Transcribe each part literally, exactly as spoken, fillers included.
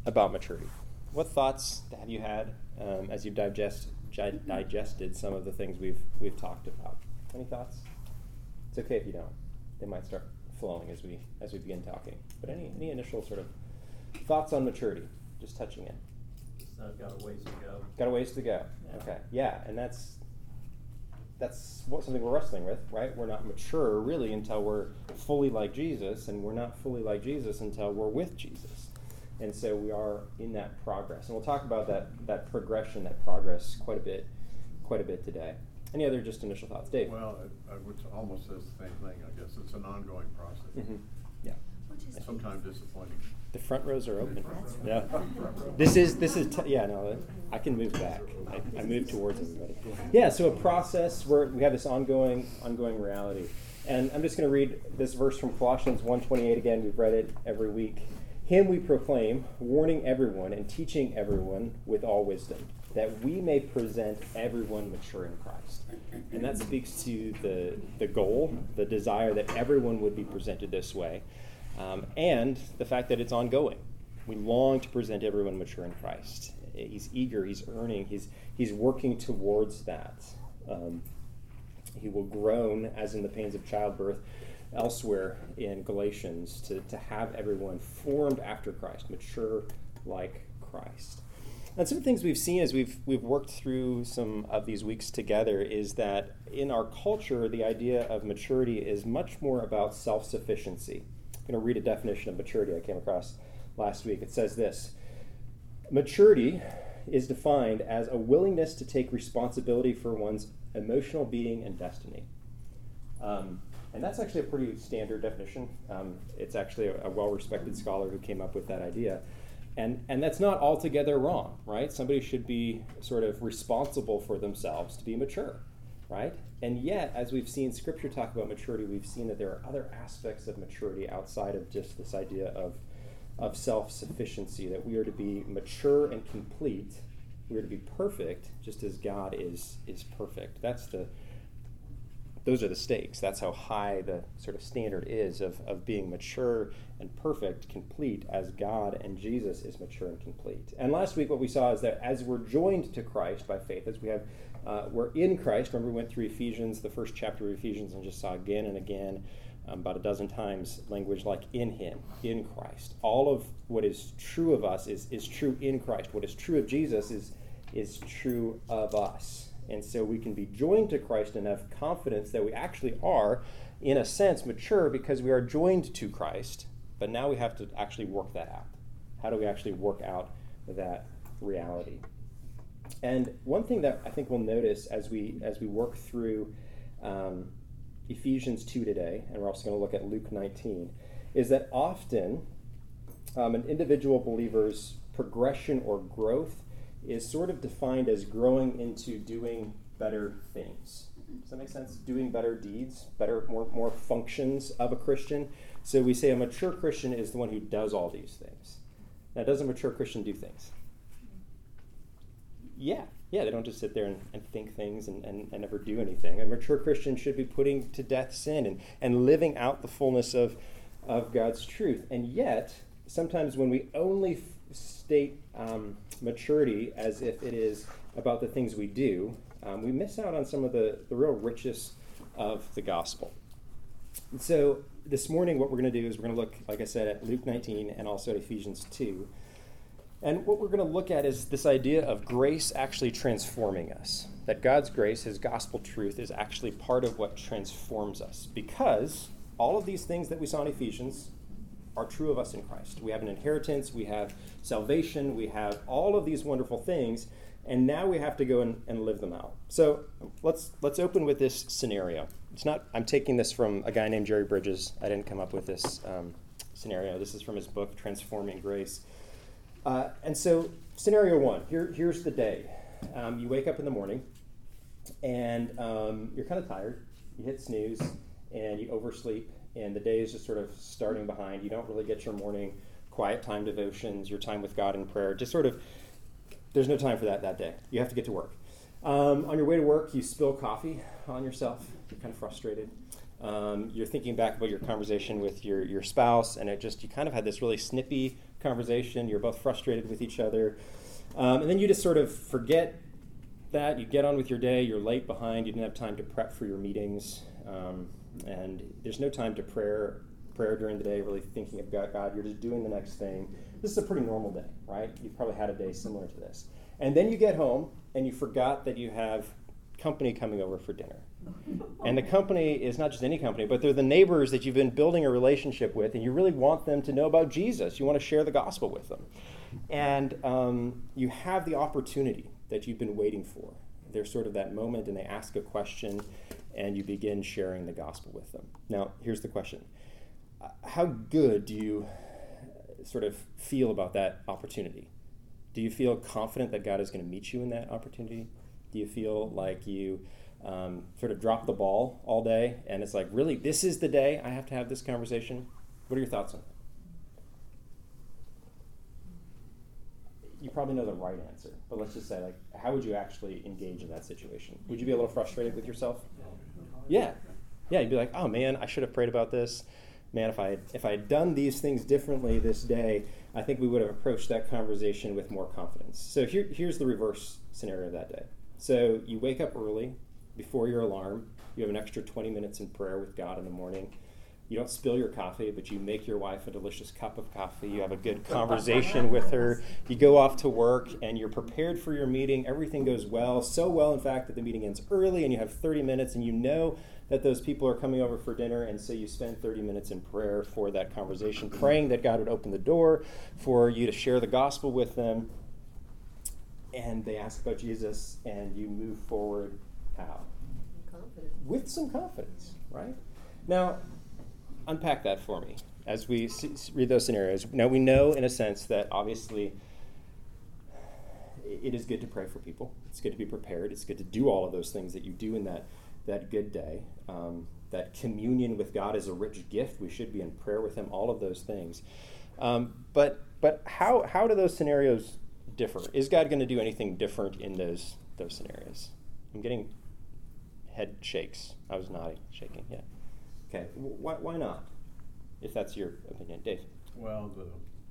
about maturity. What thoughts have you had um, as you've digest, digested some of the things we've we've talked about? Any thoughts? It's okay if you don't. They might start flowing as we as we begin talking. But any any initial sort of thoughts on maturity? Just touching it. So I've got a ways to go. Got a ways to go. Yeah. Okay. Yeah, and that's that's what something we're wrestling with, right? We're not mature really until we're fully like Jesus, and we're not fully like Jesus until we're with Jesus. And so we are in that progress. And we'll talk about that that progression, that progress quite a bit quite a bit today. Any other just initial thoughts? Dave? Well, it, I would almost says the same thing, I guess. It's an ongoing process. Mm-hmm. Yeah. Sometimes disappointing. The front rows are open. That's Yeah. This is, this is, t- yeah, no, I can move back. I, I move towards everybody. Yeah, so a process where we have this ongoing, ongoing reality. And I'm just going to read this verse from Colossians one twenty-eight again. We've read it every week. Him we proclaim, warning everyone and teaching everyone with all wisdom, that we may present everyone mature in Christ. And that speaks to the, the goal, the desire that everyone would be presented this way. Um, and the fact that it's ongoing. We long to present everyone mature in Christ. He's eager, he's earning, he's he's working towards that. Um, he will groan, as in the pains of childbirth, elsewhere in Galatians, to, to have everyone formed after Christ, mature like Christ. And some of the things we've seen as we've we've worked through some of these weeks together is that in our culture, the idea of maturity is much more about self-sufficiency. I'm going to read a definition of maturity I came across last week. It says this: maturity is defined as a willingness to take responsibility for one's emotional being and destiny. Um, and that's actually a pretty standard definition. Um, it's actually a, a well-respected scholar who came up with that idea. And and that's not altogether wrong, right? Somebody should be sort of responsible for themselves to be mature, right? And yet, as we've seen Scripture talk about maturity, we've seen that there are other aspects of maturity outside of just this idea of, of self-sufficiency, that we are to be mature and complete. We are to be perfect, just as God is is perfect. That's the those are the stakes. That's how high the sort of standard is of, of being mature and perfect, complete, as God and Jesus is mature and complete. And last week what we saw is that as we're joined to Christ by faith, as we have, uh, we're in Christ. Remember we went through Ephesians, the first chapter of Ephesians, and just saw again and again, um, about a dozen times, language like in Him, in Christ. All of what is true of us is, is true in Christ. What is true of Jesus is, is true of us. And so we can be joined to Christ and have confidence that we actually are, in a sense, mature because we are joined to Christ, but now we have to actually work that out. How do we actually work out that reality? And one thing that I think we'll notice as we as we work through um, Ephesians two today, and we're also going to look at Luke nineteen, is that often um, an individual believer's progression or growth is sort of defined as growing into doing better things. Does that make sense? Doing better deeds, better, more, more functions of a Christian. So we say a mature Christian is the one who does all these things. Now, does a mature Christian do things? Yeah. Yeah, they don't just sit there and, and think things and, and, and never do anything. A mature Christian should be putting to death sin and, and living out the fullness of, of God's truth. And yet, sometimes when we only f- state um, maturity as if it is about the things we do, um, we miss out on some of the, the real richness of the gospel. And so this morning what we're going to do is we're going to look, like I said, at Luke nineteen and also at Ephesians two. And what we're going to look at is this idea of grace actually transforming us. That God's grace, His gospel truth, is actually part of what transforms us. Because all of these things that we saw in Ephesians are true of us in Christ. We have an inheritance, we have salvation, we have all of these wonderful things, and now we have to go and, and live them out. So let's let's open with this scenario. It's not, I'm taking this from a guy named Jerry Bridges. I didn't come up with this um, scenario. This is from his book, Transforming Grace. Uh, and so scenario one, here, here's the day. Um, you wake up in the morning, and um, you're kind of tired. You hit snooze, and you oversleep, and the day is just sort of starting behind. You don't really get your morning quiet time devotions, your time with God in prayer. Just sort of, there's no time for that that day. You have to get to work. Um, on your way to work, you spill coffee on yourself. You're kind of frustrated. Um, you're thinking back about your conversation with your, your spouse, and it just, you kind of had this really snippy conversation. You're both frustrated with each other. Um, and then you just sort of forget that. You get on with your day. You're late behind. You didn't have time to prep for your meetings. Um, and there's no time to prayer prayer during the day, really thinking of God. God, you're just doing the next thing. This is a pretty normal day, right? You've probably had a day similar to this. And then you get home, and you forgot that you have company coming over for dinner. And the company is not just any company, but they're the neighbors that you've been building a relationship with, and you really want them to know about Jesus. You want to share the gospel with them. And um, you have the opportunity that you've been waiting for. There's sort of that moment, and they ask a question, and you begin sharing the gospel with them. Now, here's the question. Uh, how good do you sort of feel about that opportunity? Do you feel confident that God is going to meet you in that opportunity? Do you feel like you um, sort of drop the ball all day and it's like, really, this is the day I have to have this conversation? What are your thoughts on that? You probably know the right answer, but let's just say, like, how would you actually engage in that situation? Would you be a little frustrated with yourself? Yeah. Yeah, you'd be like, oh man, I should have prayed about this. Man, if I had, if I had done these things differently this day, I think we would have approached that conversation with more confidence. So here, here's the reverse scenario of that day. So you wake up early before your alarm. You have an extra twenty minutes in prayer with God in the morning. You don't spill your coffee, but you make your wife a delicious cup of coffee. You have a good conversation with her. You go off to work, and you're prepared for your meeting. Everything goes well, so well, in fact, that the meeting ends early, and you have thirty minutes, and you know that those people are coming over for dinner, and so you spend thirty minutes in prayer for that conversation, praying that God would open the door for you to share the gospel with them. And they ask about Jesus, and you move forward how? Confident. With some confidence, right? Now, unpack that for me as we see, read those scenarios. Now, we know in a sense that obviously it is good to pray for people. It's good to be prepared. It's good to do all of those things that you do in that, that good day. Um, that communion with God is a rich gift. We should be in prayer with him, all of those things. Um, but but how how do those scenarios differ? Is God going to do anything different in those those scenarios? I'm getting head shakes. I was nodding, shaking, yeah. Okay, why, why not, if that's your opinion? Dave? Well, the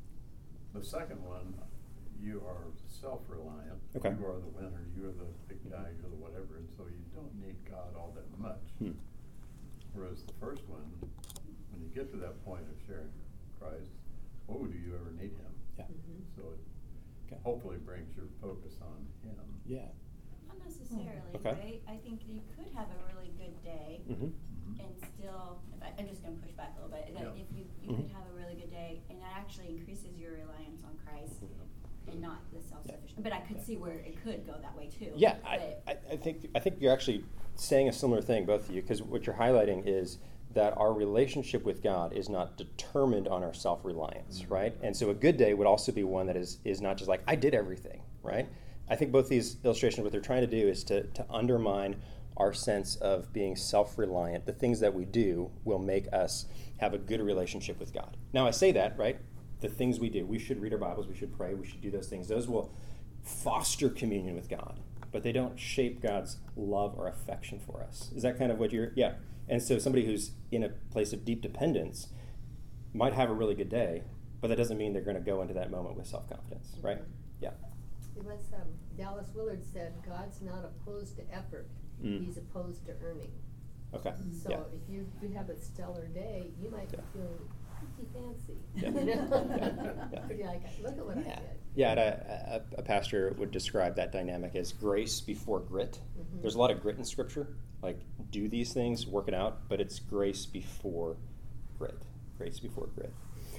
the second one, you are self-reliant. Okay. You are the winner. You are the big guy. You're the whatever, and so you don't need God all that much. Hmm. Whereas the first one, when you get to that point of sharing Christ, oh, do you ever need him? Yeah. Mm-hmm. So it Okay. hopefully brings your focus on him. Yeah. Not necessarily, Okay. right? I think you could have a really good day Mm-hmm. and still, if I, I'm just going to push back a little bit, that Yeah. if you, you Mhm. could have a really good day and that actually increases your reliance on Christ and not the self-sufficient. But I could Yeah. see where it could go that way too. Yeah, I, But- I, I think I think you're actually saying a similar thing, both of you, because what you're highlighting is that our relationship with God is not determined on our self-reliance, Mm-hmm. right? And so a good day would also be one that is is not just like, I did everything, right? I think both these illustrations, what they're trying to do is to, to undermine our sense of being self-reliant. The things that we do will make us have a good relationship with God. Now, I say that, right? The things we do, we should read our Bibles, we should pray, we should do those things. Those will foster communion with God, but they don't shape God's love or affection for us. Is that kind of what you're, yeah. And so somebody who's in a place of deep dependence might have a really good day, but that doesn't mean they're going to go into that moment with self-confidence, right? Yeah. It was, um, Dallas Willard said, God's not opposed to effort, Mm. he's opposed to earning. Okay. So Yeah. if you, you have a stellar day, you might be Yeah. feeling pretty fancy. Yeah. You know? Yeah. Yeah. Pretty like, look at what Yeah, I did. yeah. And a, a, a pastor would describe that dynamic as grace before grit. Mhm. There's a lot of grit in Scripture, like do these things, work it out, but it's grace before grit. Grace before grit.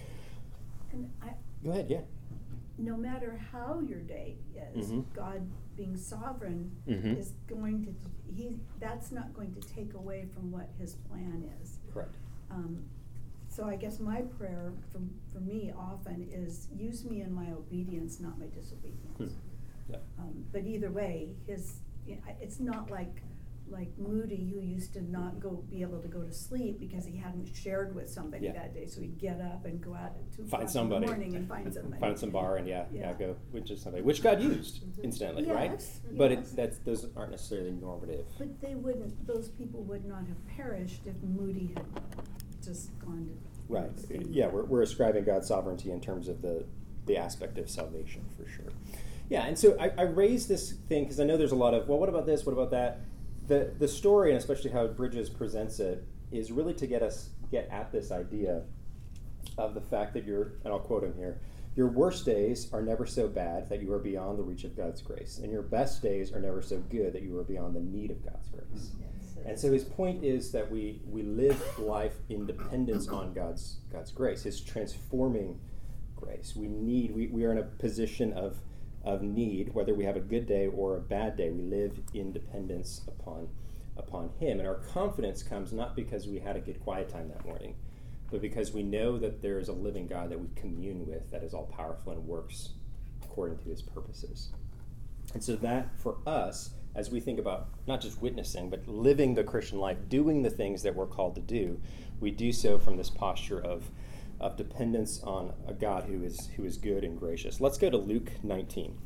And I, Go ahead, yeah. no matter how your day is, Mhm. God being sovereign Mhm. is going to, he, that's not going to take away from what his plan is. Correct. Um, so I guess my prayer for, for me often is, use me in my obedience, not my disobedience. Hmm. Yeah. Um, but either way, his, it's not like, like Moody, who used to not go, be able to go to sleep because he hadn't shared with somebody Yeah. that day, so he'd get up and go out at two Find o'clock in the somebody. morning and find somebody. Find some bar and yeah, yeah, Yeah. go which is somebody, which God used Mhm. incidentally, right? Yes, But yes. it's that's those aren't necessarily normative. But they wouldn't, those people would not have perished if Moody had just gone to. Right. stay Yeah, there. we're we're ascribing God's sovereignty in terms of the the aspect of salvation for sure. Yeah, and so I, I raised this thing because I know there's a lot of, well, what about this, what about that? The the story, and especially how Bridges presents it, is really to get us, get at this idea of the fact that you're, and I'll quote him here, your worst days are never so bad that you are beyond the reach of God's grace, and your best days are never so good that you are beyond the need of God's grace. Yes. And so his point is that we we live life in dependence on God's God's grace, his transforming grace. We need, we, we are in a position of of need, whether we have a good day or a bad day. We live in dependence upon upon him. And our confidence comes not because we had a good quiet time that morning, but because we know that there is a living God that we commune with, that is all powerful and works according to his purposes. And so that, for us, as we think about not just witnessing, but living the Christian life, doing the things that we're called to do, we do so from this posture of of dependence on a God who is who is good and gracious. Let's go to Luke nineteen.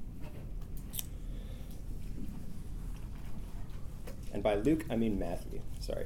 And by Luke, I mean Matthew. Sorry.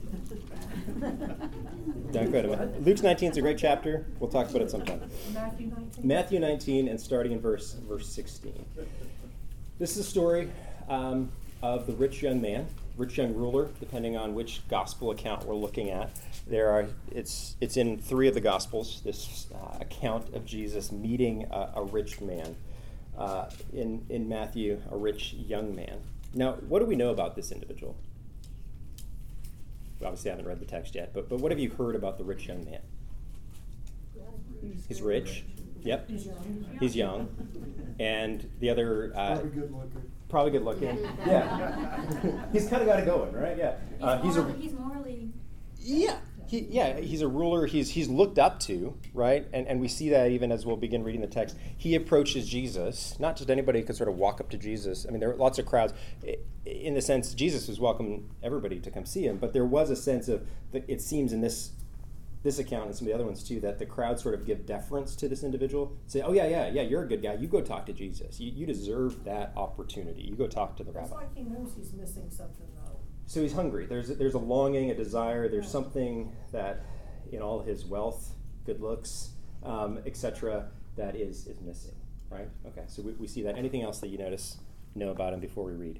Don't go to Matthew. Luke nineteen is a great chapter. We'll talk about it sometime. Matthew nineteen. Matthew nineteen, and starting in verse verse sixteen. This is a story um, of the rich young man, rich young ruler, depending on which gospel account we're looking at. There are it's it's in three of the gospels. This uh, account of Jesus meeting a, a rich man. Uh, in in Matthew, a rich young man. Now, what do we know about this individual? We obviously haven't read the text yet, but but what have you heard about the rich young man? He's rich. Yep. He's young. He's young. And the other uh, Probably good looking. probably good looking. Yeah. He's kind of got it going, right? Yeah. He's, Uh, he's a morally, he's morally. yeah. He, yeah, he's a ruler. He's he's looked up to, right? And and we see that even as we'll begin reading the text. He approaches Jesus. Not just anybody could sort of walk up to Jesus. I mean, there were lots of crowds. In the sense, Jesus was welcoming everybody to come see him, but there was a sense of, it seems in this this account and some of the other ones too, that the crowd sort of give deference to this individual. Say, oh yeah, yeah, yeah, you're a good guy. You go talk to Jesus. You, you deserve that opportunity. You go talk to the It's rabbi. like he knows he's missing something though. So he's hungry. There's there's a longing, a desire. There's something that, in all his wealth, good looks, um, et cetera, that is is missing, right? Okay, so we, we see that. Anything else that you notice, know about him before we read?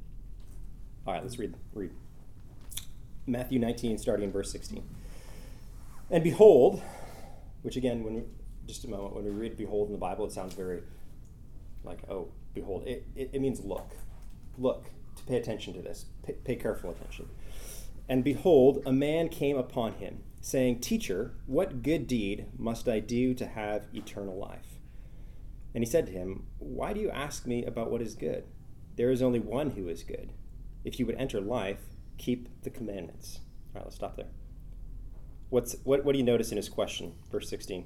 All right, let's read. Read. Matthew nineteen, starting in verse sixteen. And behold, which again, when we, just a moment, when we read behold in the Bible, it sounds very like, oh, behold. It, it, it means look. Look. To pay attention to this. Pay, pay careful attention. And behold, a man came upon him, saying, Teacher, what good deed must I do to have eternal life? And he said to him, Why do you ask me about what is good? There is only one who is good. If you would enter life, keep the commandments. All right, let's stop there. What's what? What do you notice in his question, verse sixteen?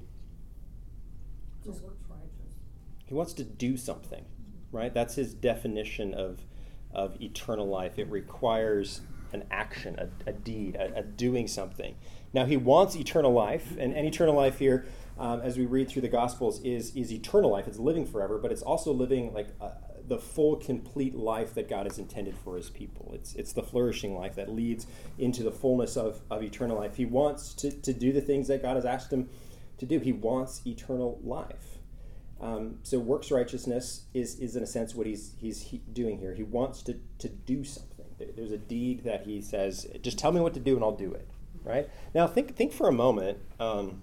Just looks righteous. He wants to do something, right? That's his definition of of eternal life. It requires an action, a, a deed, a, a doing something. Now, he wants eternal life, and, and eternal life here, um, as we read through the Gospels, is is eternal life. It's living forever, but it's also living like uh, the full, complete life that God has intended for his people. It's it's the flourishing life that leads into the fullness of, of eternal life. He wants to, to do the things that God has asked him to do. He wants eternal life. Um, so works righteousness is, is in a sense what he's he's he doing here. He wants to, to do something. There's a deed that he says, just tell me what to do and I'll do it. Right? Now think think for a moment. Um,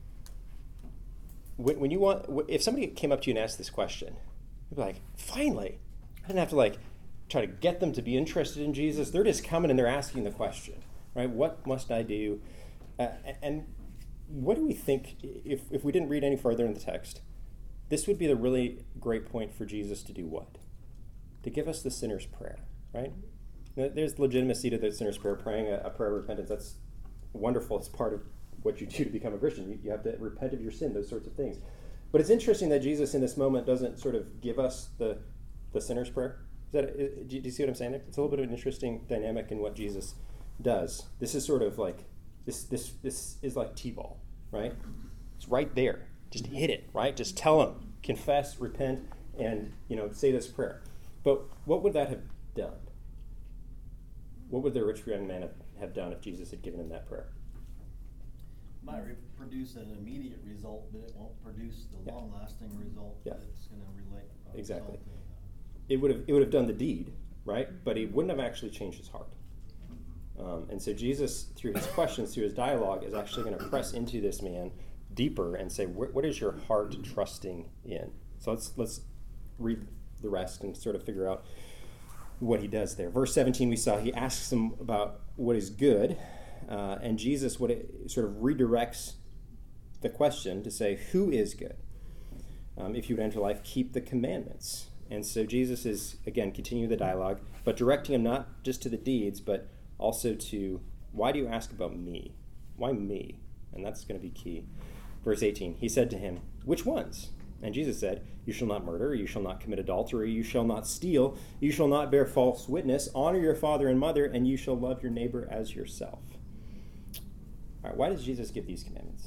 when, when you want, if somebody came up to you and asked this question, you'd be like, finally, I didn't have to like try to get them to be interested in Jesus. They're just coming and they're asking the question, right? What must I do? Uh, and what do we think, if, if we didn't read any further in the text, this would be the really great point for Jesus to do what? To give us the sinner's prayer, right? Now, there's legitimacy to the sinner's prayer, praying a, a prayer of repentance. That's wonderful. It's part of what you do to become a Christian. You, you have to repent of your sin, those sorts of things. But it's interesting that Jesus in this moment doesn't sort of give us the, the sinner's prayer. Is that, do you see what I'm saying there? It's a little bit of an interesting dynamic in what Jesus does. This is sort of like, this this this is like T-ball, right? It's right there. Just hit it, right? Just tell him, confess, repent, and, you know, say this prayer. But what would that have done? What would the rich young man have, have done if Jesus had given him that prayer? might re- produce an immediate result, but it won't produce the Yeah. long-lasting result Yeah. that's going to relate. uh, Exactly. result in, uh, It would have it would have done the deed, right? But he wouldn't have actually changed his heart. Um, and so Jesus, through his questions, through his dialogue, is actually going to press into this man deeper and say, "What what is your heart trusting in?" So let's let's read the rest and sort of figure out what he does there. Verse seventeen, we saw he asks him about what is good, uh, and Jesus what it sort of redirects the question to say, "Who is good? Um, if you would enter life, keep the commandments." And so Jesus is, again, continuing the dialogue, but directing him not just to the deeds, but also to, why do you ask about me? Why me? And that's going to be key. Verse eighteen, he said to him, which ones? And Jesus said, you shall not murder, you shall not commit adultery, you shall not steal, you shall not bear false witness, honor your father and mother, and you shall love your neighbor as yourself. All right, why does Jesus give these commandments?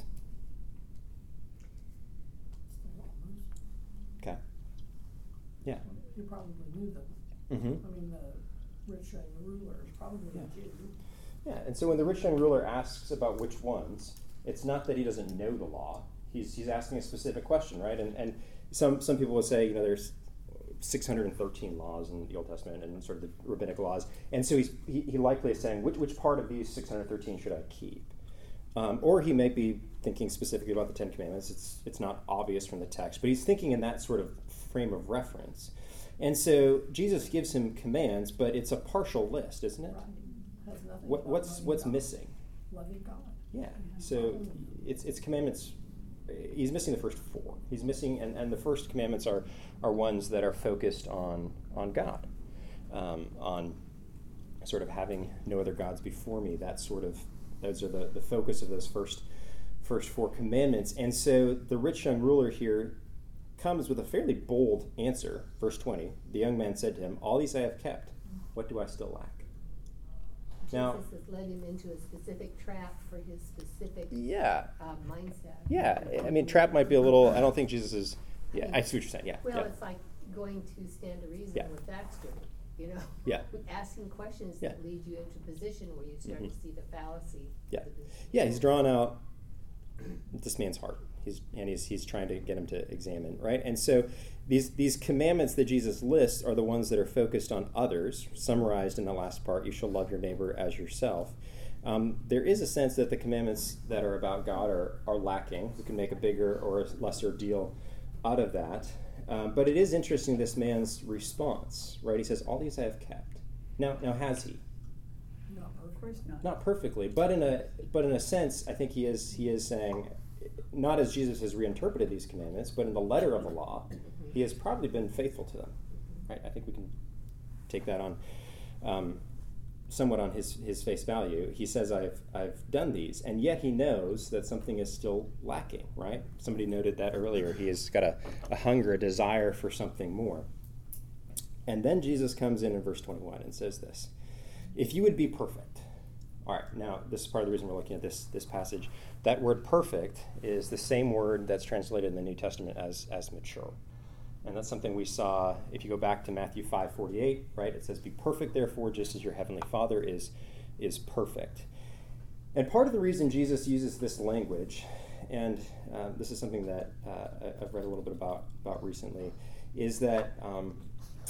Okay. Yeah. You probably knew them. Mm-hmm. I mean, the rich young ruler is probably Yeah. a Jew. Yeah, and so when the rich young ruler asks about which ones, it's not that he doesn't know the law. He's he's asking a specific question, right? And and some some people will say, you know, there's six hundred thirteen laws in the Old Testament and sort of the rabbinic laws, and so he's he, he likely is saying which which part of these six hundred thirteen should I keep? Um, or he may be thinking specifically about the Ten Commandments. It's it's not obvious from the text, but he's thinking in that sort of frame of reference. And so Jesus gives him commands, but it's a partial list, isn't it? Right. Has nothing What, about what's loving what's God. missing? Loving God. Yeah. So it's it's commandments. He's missing the first four. He's missing, and, and the first commandments are are ones that are focused on on God, um, on sort of having no other gods before me. That sort of those are the, the focus of those first first four commandments. And so the rich young ruler here comes with a fairly bold answer. Verse twenty: the young man said to him, "All these I have kept. What do I still lack?" Now, Jesus has led him into a specific trap for his specific yeah, uh, mindset. yeah. I mean, trap might be a little. I don't think Jesus is. Yeah, I see what you're saying. Yeah, Well, yeah. it's like going to stand to reason Yeah. with Baxter, you know? Yeah. Asking questions Yeah. that lead you into a position where you start Mhm. to see the fallacy. Yeah. of the position. Yeah, he's drawn out this man's heart. He's and he's he's trying to get him to examine, right? And so these these commandments that Jesus lists are the ones that are focused on others, summarized in the last part, you shall love your neighbor as yourself. Um, there is a sense that the commandments that are about God are, are lacking. We can make a bigger or a lesser deal out of that. Um, but it is interesting, this man's response, right? He says, all these I have kept. Now, now has he? Not Of perfect. course not. Not perfectly, but in a but in a sense, I think he is he is saying, not as Jesus has reinterpreted these commandments, but in the letter of the law, he has probably been faithful to them. Right? I think we can take that on um, somewhat on his, his face value. He says, I've I've done these, and yet he knows that something is still lacking, right? Somebody noted that earlier. He has got a, a hunger, a desire for something more. And then Jesus comes in in verse twenty-one and says this, if you would be perfect. All right, now this is part of the reason we're looking at this this passage. That word perfect is the same word that's translated in the New Testament as as mature. And that's something we saw if you go back to Matthew five forty-eight, right? It says, be perfect, therefore, just as your heavenly Father is, is perfect. And part of the reason Jesus uses this language, and uh, this is something that uh, I've read a little bit about, about recently, is that um,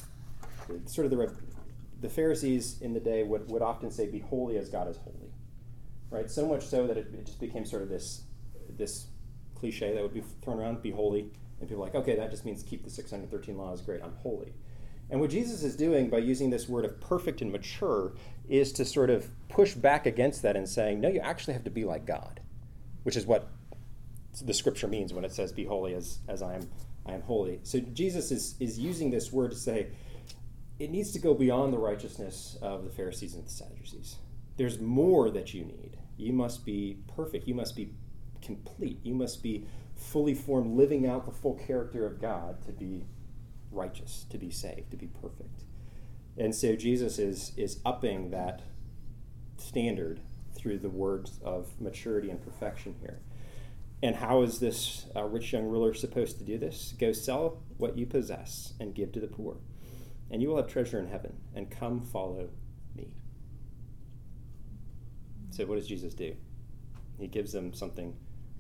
sort of the, the Pharisees in the day would, would often say, be holy as God is holy. Right? So much so that it, it just became sort of this, this cliche that would be thrown around, be holy. And people are like, okay, that just means keep the six hundred thirteen laws, great, I'm holy. And what Jesus is doing by using this word of perfect and mature is to sort of push back against that and saying, no, you actually have to be like God, which is what the scripture means when it says, be holy as, as I am I am holy. So Jesus is, is using this word to say, it needs to go beyond the righteousness of the Pharisees and the Sadducees. There's more that you need. You must be perfect. You must be complete. You must be fully formed, living out the full character of God to be righteous, to be saved, to be perfect. And so Jesus is is upping that standard through the words of maturity and perfection here. And how is this uh, rich young ruler supposed to do this? Go sell what you possess and give to the poor, and you will have treasure in heaven, and come follow me. So what does Jesus do? He gives them something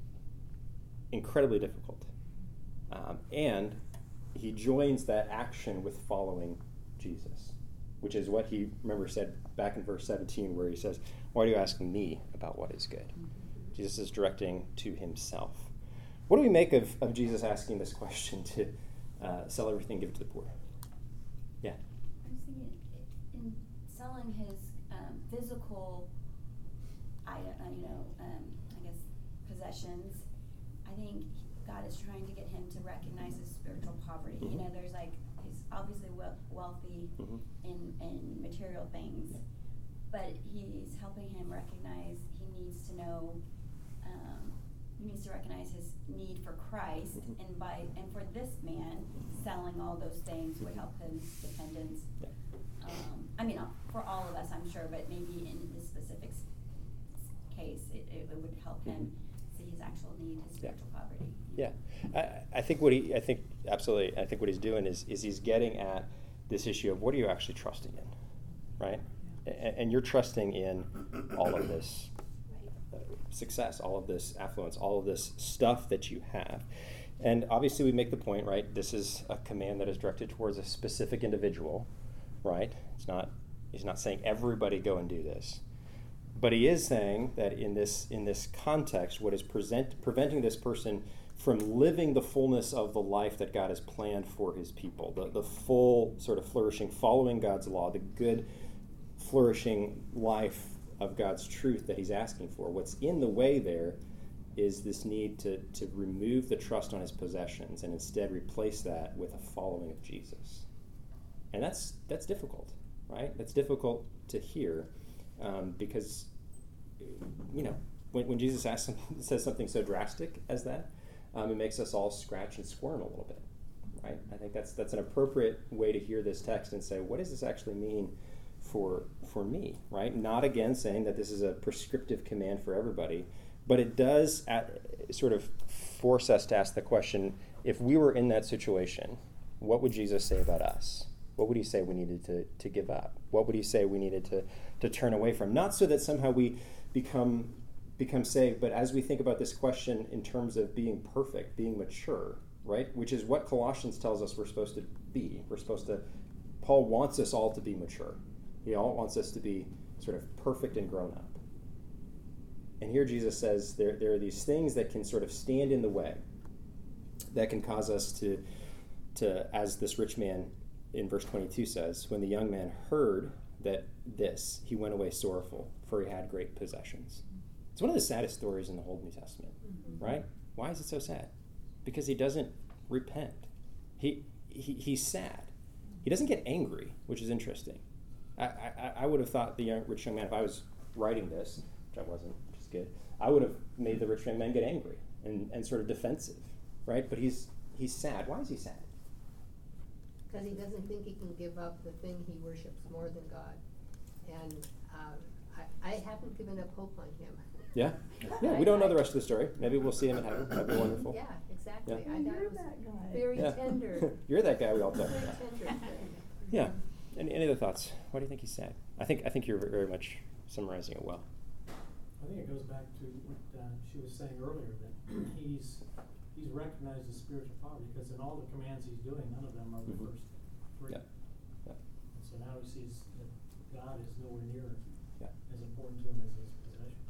incredibly difficult. Um, and he joins that action with following Jesus, which is what he, remember, said back in verse seventeen, where he says, why do you ask me about what is good? Jesus is directing to himself. What do we make of, of Jesus asking this question to uh, sell everything, give it to the poor? Yeah. I was thinking, in selling his um, physical, I don't know, you know, um, I guess possessions, I think God is trying to get him to recognize his spiritual poverty. Mm-hmm. You know, there's like, he's obviously we- wealthy Mm-hmm. in, in material things, Yeah. but he's helping him recognize he needs to know, um, he needs to recognize his need for Christ, Mhm. and by and for this man, selling all those things would help his dependence. Yeah. Um, I mean, uh, for all of us, I'm sure, but maybe in this specific s- s- case, it, it, it would help him see his actual need, his Yeah. spiritual poverty. Yeah, I, I think what he, I think absolutely, I think what he's doing is, is he's getting at this issue of what are you actually trusting in, right? And, and you're trusting in all of this uh, success, all of this affluence, all of this stuff that you have. And obviously we make the point, right, this is a command that is directed towards a specific individual, right? It's not, he's not saying everybody go and do this. But he is saying that in this in this context, what is present, preventing this person from living the fullness of the life that God has planned for his people, the, the full sort of flourishing, following God's law, the good, flourishing life of God's truth that he's asking for. What's in the way there is this need to, to remove the trust on his possessions and instead replace that with a following of Jesus. And that's that's difficult, right? That's difficult to hear. Um, because, you know, when, when Jesus asks, says something so drastic as that, um, it makes us all scratch and squirm a little bit, right? I think that's that's an appropriate way to hear this text and say, what does this actually mean for for me, right? Not again saying that this is a prescriptive command for everybody, but it does at, sort of force us to ask the question, if we were in that situation, what would Jesus say about us? What would he say we needed to, to give up? What would he say we needed to, to turn away from? Not so that somehow we become become saved, but as we think about this question in terms of being perfect, being mature, right? Which is what Colossians tells us we're supposed to be. We're supposed to, Paul wants us all to be mature. He all wants us to be sort of perfect and grown up. And here Jesus says there, there are these things that can sort of stand in the way, that can cause us to, to, as this rich man in verse twenty-two says, when the young man heard that this, he went away sorrowful, for he had great possessions. It's one of the saddest stories in the whole New Testament, mm-hmm. right? Why is it so sad? Because he doesn't repent. He, he he's sad. He doesn't get angry, which is interesting. I, I, I would have thought the young, rich young man, if I was writing this, which I wasn't, which is good, I would have made the rich young man get angry and, and sort of defensive, right? But he's he's sad. Why is he sad? Because he doesn't think he can give up the thing he worships more than God. And uh, I, I haven't given up hope on him. Yeah? Yeah, we don't know the rest of the story. Maybe we'll see him in heaven. That'd be wonderful. Yeah, exactly. Yeah. I thought You're it was that guy. very Yeah. tender. You're that guy we all talk Very about. tender. Yeah. Any, any other thoughts? Why do you think he's sad? I think I think you're very much summarizing it well. I think it goes back to what uh, she was saying earlier, that he's he's recognized his spiritual poverty, because in all the commands he's doing, none of them are the Mhm. first three. Yeah. Yeah. And so now he sees that God is nowhere near Yeah. as important to him as his possessions.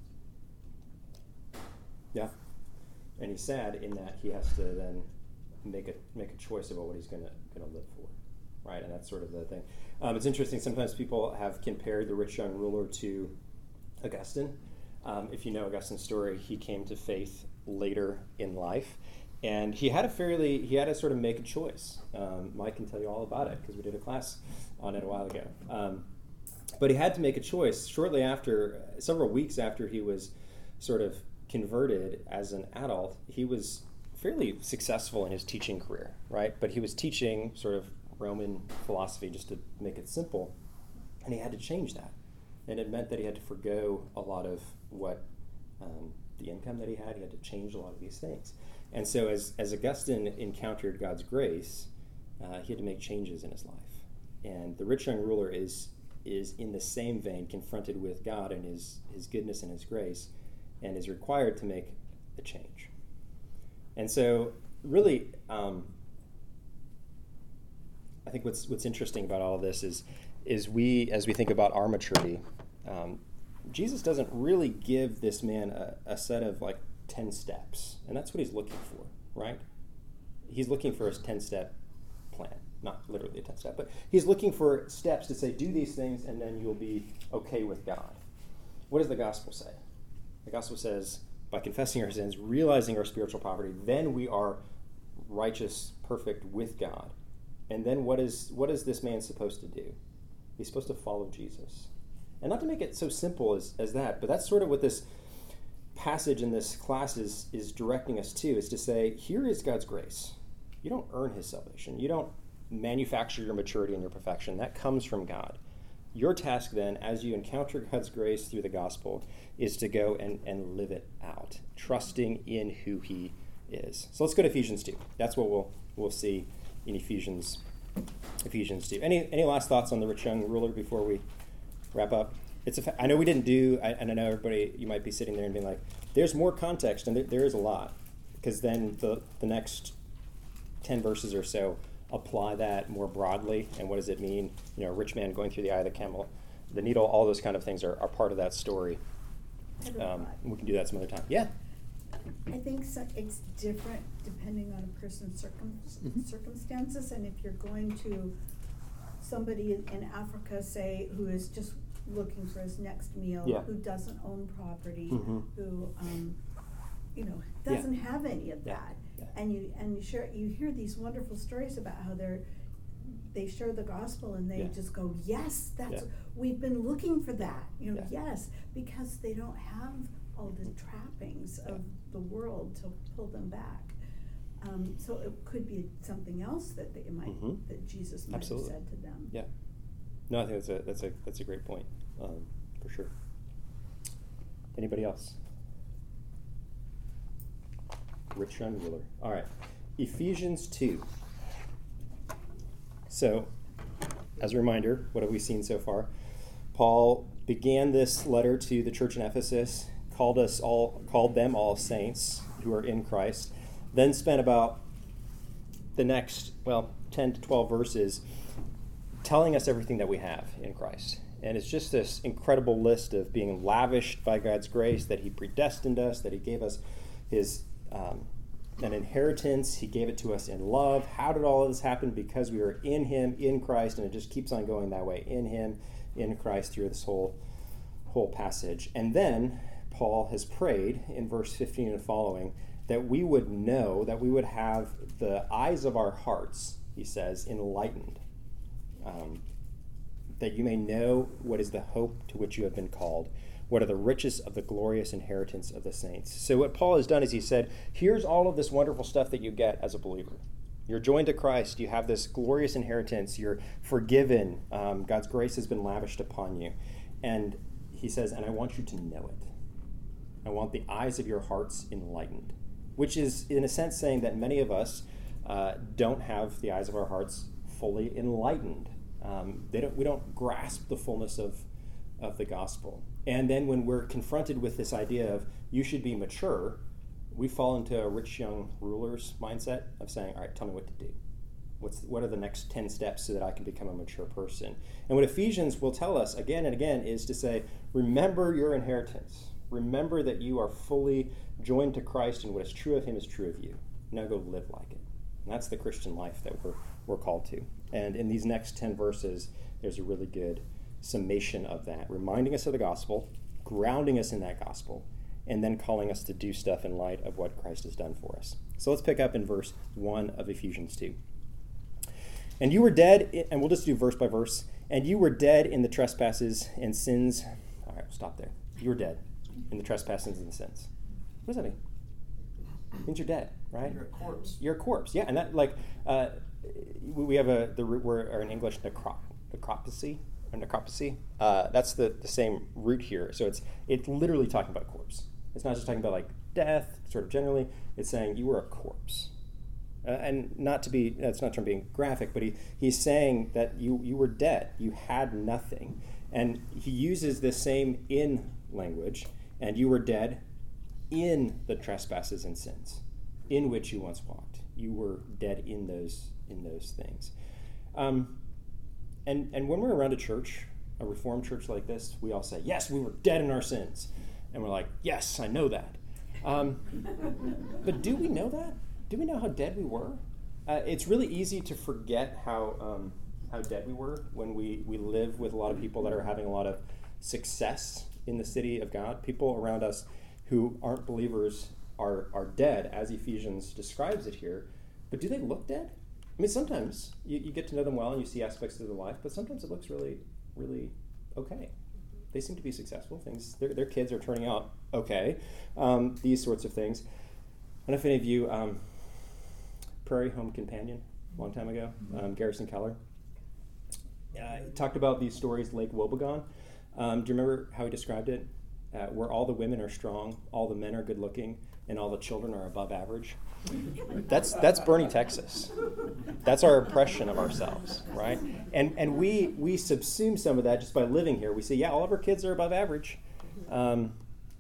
Yeah. And he's sad in that he has to then make a make a choice about what he's gonna gonna live for. Right? And that's sort of the thing. Um, it's interesting, sometimes people have compared the rich young ruler to Augustine. Um, if you know Augustine's story, he came to faith later in life. And he had a fairly, he had to sort of make a choice. Um, Mike can tell you all about it because we did a class on it a while ago. Um, but he had to make a choice shortly after, several weeks after he was sort of converted as an adult. He was fairly successful in his teaching career, right? But he was teaching sort of Roman philosophy, just to make it simple. And he had to change that. And it meant that he had to forgo a lot of what um, the income that he had. He had to change a lot of these things. And so as, as Augustine encountered God's grace, uh, he had to make changes in his life. And the rich young ruler is is in the same vein confronted with God and his, his goodness and his grace, and is required to make a change. And so, really, um, I think what's what's interesting about all of this is, is we, as we think about our maturity, um, Jesus doesn't really give this man a, a set of like ten steps, and that's what he's looking for, right? He's looking for a ten-step plan, not literally a ten-step, but he's looking for steps to say, do these things, and then you'll be okay with God. What does the gospel say? The gospel says, by confessing our sins, realizing our spiritual poverty, then we are righteous, perfect with God. And then what is what is this man supposed to do? He's supposed to follow Jesus. And not to make it so simple as, as that, but that's sort of what this passage in this class is, is directing us to, is to say, here is God's grace. You don't earn his salvation. You don't manufacture your maturity and your perfection. That comes from God. Your task then, as you encounter God's grace through the gospel, is to go and, and live it out, trusting in who he is. So let's go to Ephesians two. That's what we'll we'll see in Ephesians Ephesians two. Any any last thoughts on the rich young ruler before we wrap up? It's a fa- I know we didn't do, I, and I know everybody, you might be sitting there and being like, there's more context, and there, there is a lot, because then the, the next ten verses or so apply that more broadly, and what does it mean? You know, a rich man going through the eye of the camel, the needle, all those kind of things are, are part of that story. Um, we can do that some other time. Yeah? I think so, it's different depending on a person's circum- Mhm. circumstances, and if you're going to somebody in, in Africa, say, who is just looking for his next meal, Yeah. who doesn't own property, Mhm. who, um, you know, Yeah. doesn't have any of Yeah. that, Yeah. and you and you share, you hear these wonderful stories about how they're they share the gospel and they Yeah. just go, yes, that's Yeah. we've been looking for that, you know, Yeah. yes, because they don't have all the trappings of the world to pull them back. Um, so it could be something else that they might Mhm. that Jesus might Absolutely. have said to them. Yeah. No, I think that's a that's a that's a great point, um, for sure. Anybody else? Rich young ruler. All right, Ephesians two. So, as a reminder, what have we seen so far? Paul began this letter to the church in Ephesus, called us all, called them all saints who are in Christ. Then spent about the next, well, ten to twelve verses telling us everything that we have in Christ. And it's just this incredible list of being lavished by God's grace, that he predestined us, that he gave us his um, an inheritance, he gave it to us in love. How did all of this happen? Because we were in him, in Christ, and it just keeps on going that way, in him, in Christ, through this whole whole passage. And then Paul has prayed in verse fifteen and following that we would know, that we would have the eyes of our hearts, he says, enlightened. Um, that you may know what is the hope to which you have been called, what are the riches of the glorious inheritance of the saints. So what Paul has done is he said, here's all of this wonderful stuff that you get as a believer. You're joined to Christ. You have this glorious inheritance. You're forgiven. Um, God's grace has been lavished upon you. And he says, and I want you to know it. I want the eyes of your hearts enlightened, which is, in a sense, saying that many of us uh, don't have the eyes of our hearts fully enlightened. Um, they don't. We don't grasp the fullness of, of the gospel. And then when we're confronted with this idea of you should be mature, we fall into a rich young ruler's mindset of saying, all right, tell me what to do. What's what are the next ten steps so that I can become a mature person? And what Ephesians will tell us again and again is to say, remember your inheritance. Remember that you are fully joined to Christ, and what is true of him is true of you. Now go live like it. And that's the Christian life that we're we're called to. And in these next ten verses, there's a really good summation of that, reminding us of the gospel, grounding us in that gospel, and then calling us to do stuff in light of what Christ has done for us. So let's pick up in verse one of Ephesians two. And you were dead, and we'll just do verse by verse, and you were dead in the trespasses and sins. All right, we'll stop there. You were dead in the trespasses and sins. What does that mean? It means you're dead, right? You're a corpse. You're a corpse, yeah. And that, like, uh, we have a, the root word, or in English, necrop, necropsy, or necropsy. Uh, that's the, the same root here. So it's it's literally talking about a corpse. It's not just talking about, like, death, sort of generally. It's saying you were a corpse. Uh, and not to be, that's not trying to be graphic, but he, he's saying that you, you were dead. You had nothing. And he uses this same in language, and you were dead in the trespasses and sins in which you once walked. You were dead in those in those things. Um, and and when we're around a church, a Reformed church like this, we all say, yes, we were dead in our sins. And we're like, yes, I know that. Um, but do we know that? Do we know how dead we were? Uh, it's really easy to forget how um, how dead we were when we, we live with a lot of people that are having a lot of success in the city of God. People around us who aren't believers are, are dead, as Ephesians describes it here. But do they look dead? I mean, sometimes you, you get to know them well and you see aspects of their life, but sometimes it looks really, really okay. They seem to be successful. Things their, their kids are turning out okay. Um, these sorts of things. I don't know if any of you, um, Prairie Home Companion, a long time ago, um, Garrison Keller, uh, talked about these stories, Lake Wobegon. Um, do you remember how he described it? Uh, where all the women are strong, all the men are good looking, and all the children are above average. That's that's Bernie, Texas. That's our impression of ourselves, right? And and we we subsume some of that just by living here. We say, yeah, all of our kids are above average, um,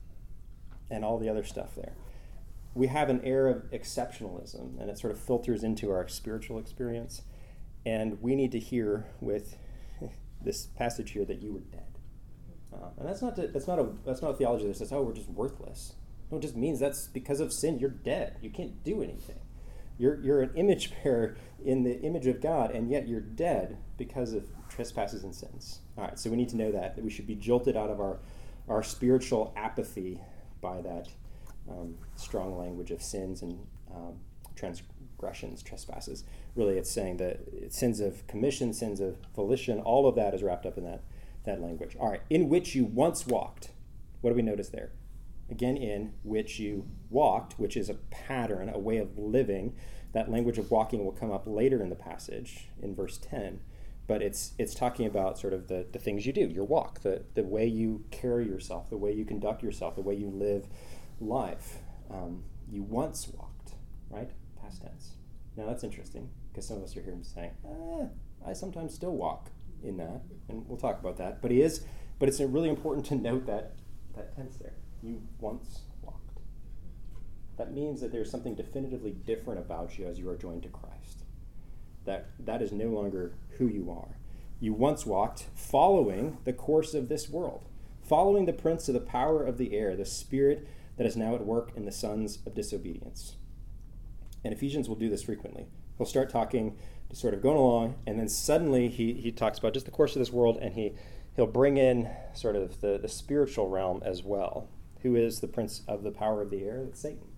and all the other stuff there. We have an air of exceptionalism, and it sort of filters into our spiritual experience. And we need to hear with this passage here that you were dead. Uh, and that's not to, that's not a that's not a theology that says, oh, we're just worthless. No, it just means that's because of sin. You're dead. You can't do anything. You're you're an image bearer in the image of God, and yet you're dead because of trespasses and sins. All right, so we need to know that, that we should be jolted out of our, our spiritual apathy by that um, strong language of sins and um, transgressions, trespasses. Really, it's saying that sins of commission, sins of volition, all of that is wrapped up in that, that language. All right, in which you once walked. What do we notice there? Again, in which you walked, which is a pattern, a way of living. That language of walking will come up later in the passage, in verse ten. But it's it's talking about sort of the, the things you do, your walk, the, the way you carry yourself, the way you conduct yourself, the way you live life. Um, you once walked, right? Past tense. Now that's interesting, because some of us are here saying, eh, I sometimes still walk in that, and we'll talk about that. But he is, but it's really important to note that that tense there. You once walked. That means that there's something definitively different about you as you are joined to Christ. That that is no longer who you are. You once walked following the course of this world, following the prince of the power of the air, the spirit that is now at work in the sons of disobedience. And Ephesians will do this frequently. He'll start talking, just sort of going along, and then suddenly he, he talks about just the course of this world, and he, he'll bring in sort of the, the spiritual realm as well. Who is the prince of the power of the air? That's Satan.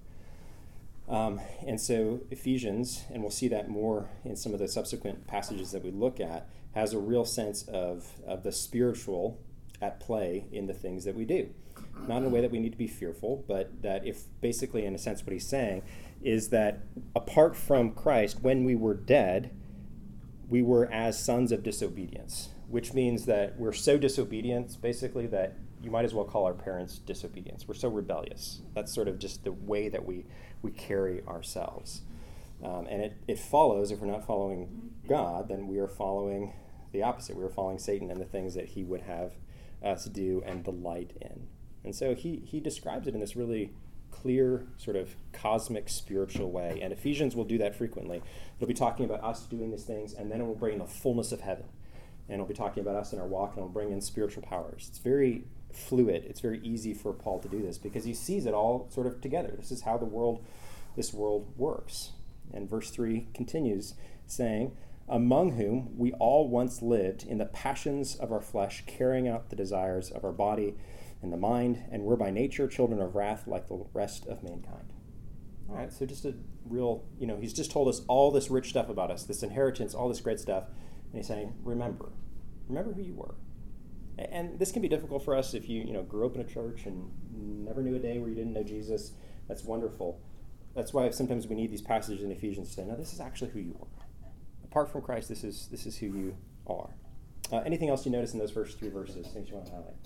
Um, and so Ephesians, and we'll see that more in some of the subsequent passages that we look at, has a real sense of, of the spiritual at play in the things that we do. Not in a way that we need to be fearful, but that if basically, in a sense, what he's saying is that apart from Christ, when we were dead, we were as sons of disobedience, which means that we're so disobedient, basically, that you might as well call our parents disobedience. We're so rebellious. That's sort of just the way that we, we carry ourselves. Um, and it, it follows, if we're not following God, then we are following the opposite. We are following Satan and the things that he would have us do and delight in. And so he, he describes it in this really clear, sort of cosmic, spiritual way. And Ephesians will do that frequently. It'll be talking about us doing these things, and then it will bring the fullness of heaven. And it'll be talking about us in our walk, and it'll bring in spiritual powers. It's very fluid. It's very easy for Paul to do this because he sees it all sort of together. This is how the world, this world works. And verse three continues saying, among whom we all once lived in the passions of our flesh, carrying out the desires of our body and the mind, and were by nature children of wrath like the rest of mankind. All right, so just a real, you know, he's just told us all this rich stuff about us, this inheritance, all this great stuff, and he's saying, remember, remember who you were. And this can be difficult for us if you, you know, grew up in a church and never knew a day where you didn't know Jesus. That's wonderful. That's why sometimes we need these passages in Ephesians to say, no, this is actually who you are. Apart from Christ, this is this is who you are. Uh, anything else you notice in those first three verses, things you want to highlight?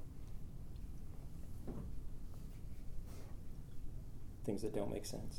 Things that don't make sense.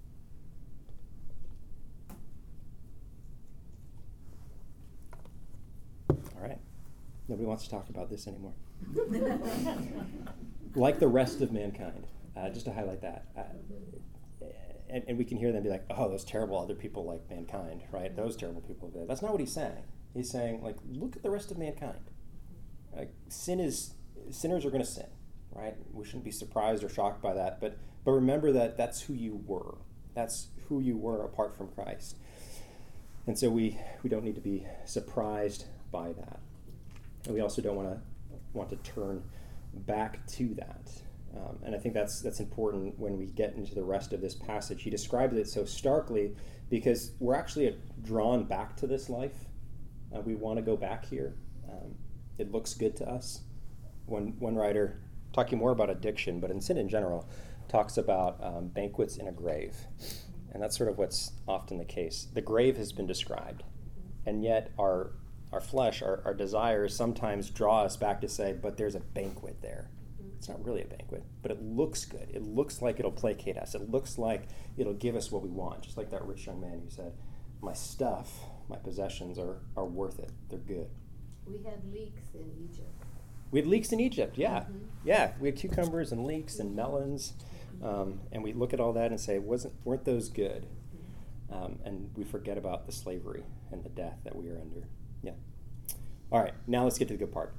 All right. Nobody wants to talk about this anymore. Like the rest of mankind. Uh, just to highlight that. Uh, and, and we can hear them be like, oh, those terrible other people like mankind, right? Those terrible people. That's not what he's saying. He's saying, like, look at the rest of mankind. Like, sin is, sinners are going to sin, right? We shouldn't be surprised or shocked by that. But, but remember that that's who you were. That's who you were apart from Christ. And so we, we don't need to be surprised by that. And we also don't want to want to turn back to that. Um, and I think that's that's important when we get into the rest of this passage. He describes it so starkly because we're actually drawn back to this life. Uh, we want to go back here. Um, it looks good to us. One, one writer, talking more about addiction, but in sin in general, talks about um, banquets in a grave. And that's sort of what's often the case. The grave has been described, and yet our our flesh, our, our desires sometimes draw us back to say, but there's a banquet there. It's not really a banquet, but it looks good. It looks like it'll placate us. It looks like it'll give us what we want, just like that rich young man who said, my stuff, my possessions are, are worth it. They're good. We had leeks in Egypt. We had leeks in Egypt, yeah. Mm-hmm. Yeah, we had cucumbers and leeks and melons. Um, and we look at all that and say, wasn't weren't those good? Um, and we forget about the slavery and the death that we are under. Yeah. All right, now let's get to the good part.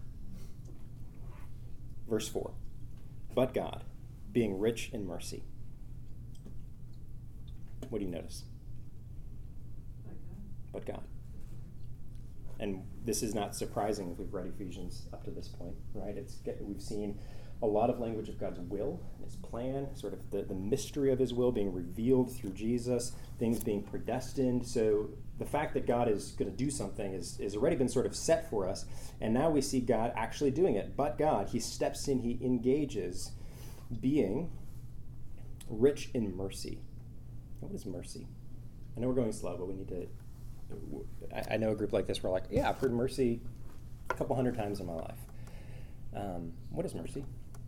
Verse four. But God, being rich in mercy. What do you notice? But God. And this is not surprising if we've read Ephesians up to this point, right? It's we've seen a lot of language of God's will, his plan, sort of the, the mystery of his will being revealed through Jesus, things being predestined. So the fact that God is going to do something is, is already been sort of set for us. And now we see God actually doing it. But God, he steps in, he engages, being rich in mercy. What is mercy? I know we're going slow, but we need to... I, I know a group like this, we're like, yeah, I've heard mercy a couple hundred times in my life. Um, what is mercy?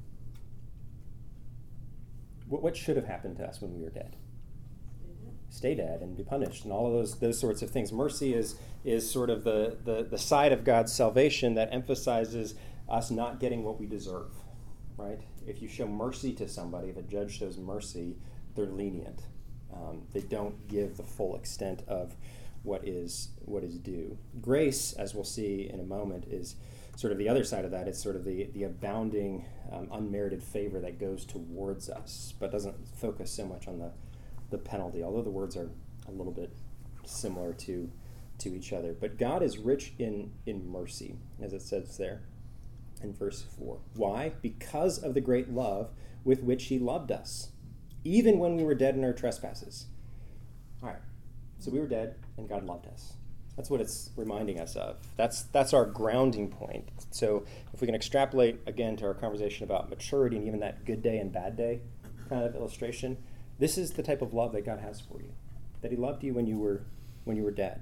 What, what should have happened to us when we were dead? Stay dead and be punished, and all of those those sorts of things. Mercy is is sort of the, the, the side of God's salvation that emphasizes us not getting what we deserve, right? If you show mercy to somebody, if a judge shows mercy, they're lenient. Um, they don't give the full extent of what is what is due. Grace, as we'll see in a moment, is sort of the other side of that. It's sort of the, the abounding, um, unmerited favor that goes towards us, but doesn't focus so much on the, the penalty, although the words are a little bit similar to to each other. But God is rich in, in mercy, as it says there in verse four. Why? Because of the great love with which he loved us, even when we were dead in our trespasses. All right, so we were dead, and God loved us. That's what it's reminding us of. That's that's our grounding point. So if we can extrapolate again to our conversation about maturity and even that good day and bad day kind of illustration, this is the type of love that God has for you. That he loved you when you were when you were dead.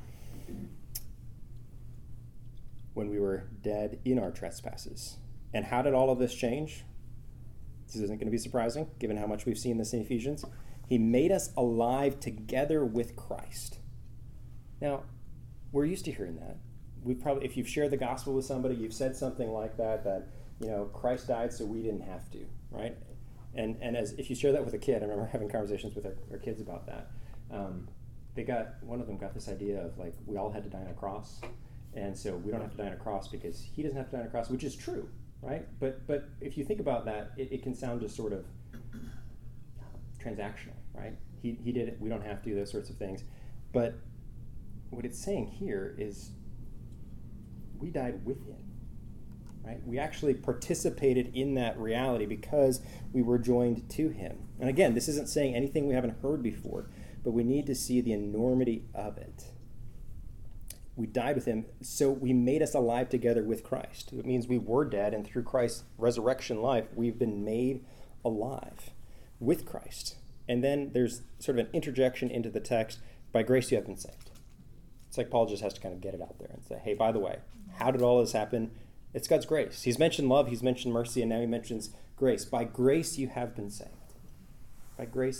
When we were dead in our trespasses. And how did all of this change? This isn't going to be surprising, given how much we've seen this in Ephesians. He made us alive together with Christ. Now, we're used to hearing that. We've probably, if you've shared the gospel with somebody, you've said something like that, that, you know, Christ died so we didn't have to, right? And and as if you share that with a kid, I remember having conversations with our, our kids about that. Um, they got, one of them got this idea of like, we all had to die on a cross, and so we don't have to die on a cross because he doesn't have to die on a cross, which is true, right? But but if you think about that, it, it can sound just sort of transactional, right? He he did it, we don't have to, those sorts of things. But what it's saying here is we died with him, right? We actually participated in that reality because we were joined to him. And again, this isn't saying anything we haven't heard before, but we need to see the enormity of it. We died with him, so we made us alive together with Christ. It means we were dead, and through Christ's resurrection life, we've been made alive with Christ. And then there's sort of an interjection into the text, by grace you have been saved. It's like Paul just has to kind of get it out there and say, hey, by the way, how did all this happen? It's God's grace. He's mentioned love, he's mentioned mercy, and now he mentions grace. By grace you have been saved. By grace